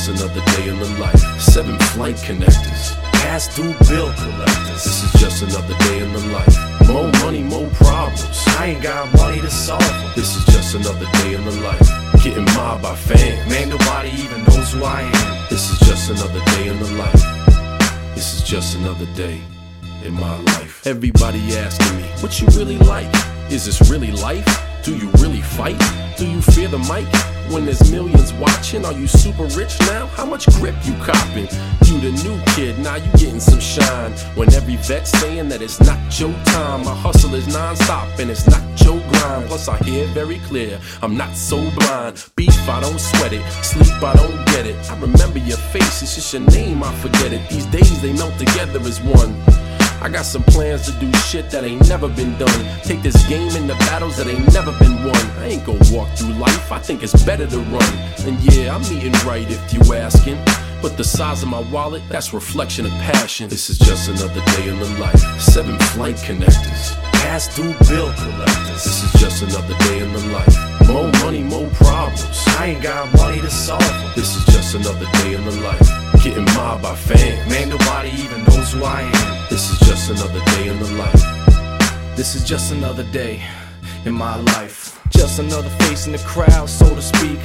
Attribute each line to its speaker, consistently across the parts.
Speaker 1: another day in the life. 7 flight connectors,
Speaker 2: past due bill collectors.
Speaker 1: this is just another day in the life. More money, more problems,
Speaker 2: I ain't got money to solve them.
Speaker 1: this is just another day in the life. Getting mobbed by fans,
Speaker 2: Man, nobody even knows who I am.
Speaker 1: this is just another day in the life. This is just another day in my life. Everybody asking me, what you really like? Is this really life? Do you really fight? Do you fear the mic? When there's millions watching, are you super rich now? How much grip you copping? You the new kid, now you getting some shine. When every vet's saying that it's not your time. My hustle is non-stop and it's not your grind. Plus I hear very clear, I'm not so blind. Beef, I don't sweat it. Sleep, I don't get it. I remember your face, it's just your name, I forget it. These days they melt together as one. I got some plans to do shit that ain't never been done. Take this game into battles that ain't never been won. I ain't gon' walk through life, I think it's better to run. And yeah, I'm eating right if you asking. But the size of my wallet, that's reflection of passion. This is just another day in the life. 7 flight connectors,
Speaker 2: Past due bill collectors.
Speaker 1: this is just another day in the life. More money, more problems,
Speaker 2: I ain't got money to solve them.
Speaker 1: this is just another day in the life. Getting mobbed by fans,
Speaker 2: Man, nobody even knows who I am.
Speaker 1: this is just another day in the life.
Speaker 2: This is just another day in my life. Just another face in the crowd, so to speak.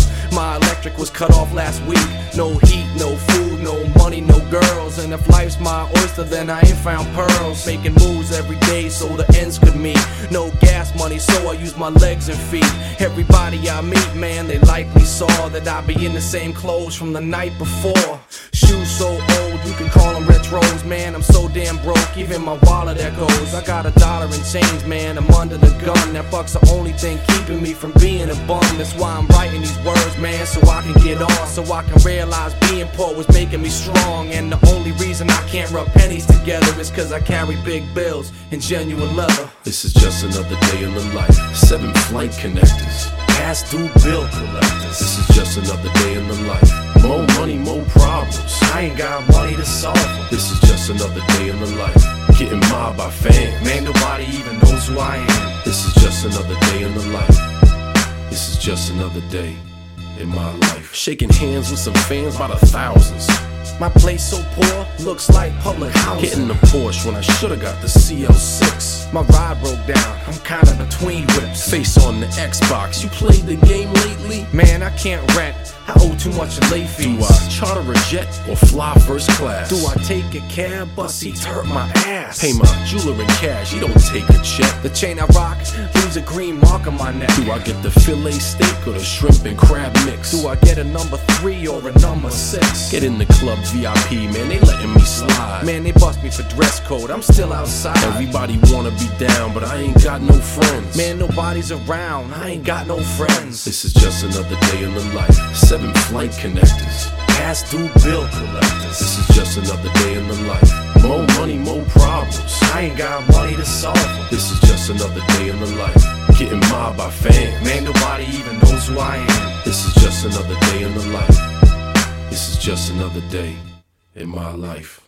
Speaker 2: My electric was cut off last week. No heat, no food, no money, no girls. And if life's my oyster, then I ain't found pearls. Making moves every day so the ends could meet. No gas money, so I use my legs and feet. Everybody I meet, man, they likely saw that I be in the same clothes from the night before. Shoes so old, you can call them retros. Man, I'm so damn broke, even my wallet echoes. I got $1 in change, man, I'm under the gun. That buck's the only thing keeping me from being a bum. That's why I'm writing these words, man, so I can get on. So I can realize being poor was making me strong. And the only reason I can't rub pennies together is cause I carry big bills and genuine leather.
Speaker 1: This is just another day in the life. 7 flight connectors,
Speaker 2: Past due bill collectors.
Speaker 1: this is just another day in the life. More money, more problems,
Speaker 2: I ain't got money to solve them.
Speaker 1: this is just another day in the life. Getting mobbed by fans,
Speaker 2: Man, nobody even knows who I am.
Speaker 1: this is just another day in the life. This is just another day in my life. Shaking hands with some fans by the thousands.
Speaker 2: My place so poor, looks like public housing.
Speaker 1: Hitting the Porsche when I should've got the CL6.
Speaker 2: My ride broke down, I'm kinda between whips.
Speaker 1: Face on the Xbox, you played the game lately?
Speaker 2: Man, I can't rent, I owe too much in late fees.
Speaker 1: Do I charter a jet or fly first class?
Speaker 2: Do I take a cab? Bus seats hurt my ass.
Speaker 1: Pay my jeweler in cash, he don't take a check.
Speaker 2: The chain I rock leaves a green mark on my neck.
Speaker 1: Do I get the filet steak or the shrimp and crab mix?
Speaker 2: Do I get a number 3 or a number 6?
Speaker 1: Get in the club VIP, man, they letting me slide.
Speaker 2: Man, they bust me for dress code, I'm still outside.
Speaker 1: Everybody wanna be down, but I ain't got no friends.
Speaker 2: Man, nobody's around, I ain't got no friends.
Speaker 1: This is just another day in the life. 7 flight connectors,
Speaker 2: Past due bill collectors.
Speaker 1: this is just another day in the life. More money, more problems,
Speaker 2: I ain't got money to solve them.
Speaker 1: this is just another day in the life. Getting mobbed by fans,
Speaker 2: Man, nobody even knows who I am.
Speaker 1: this is just another day in the life. This is just another day in my life.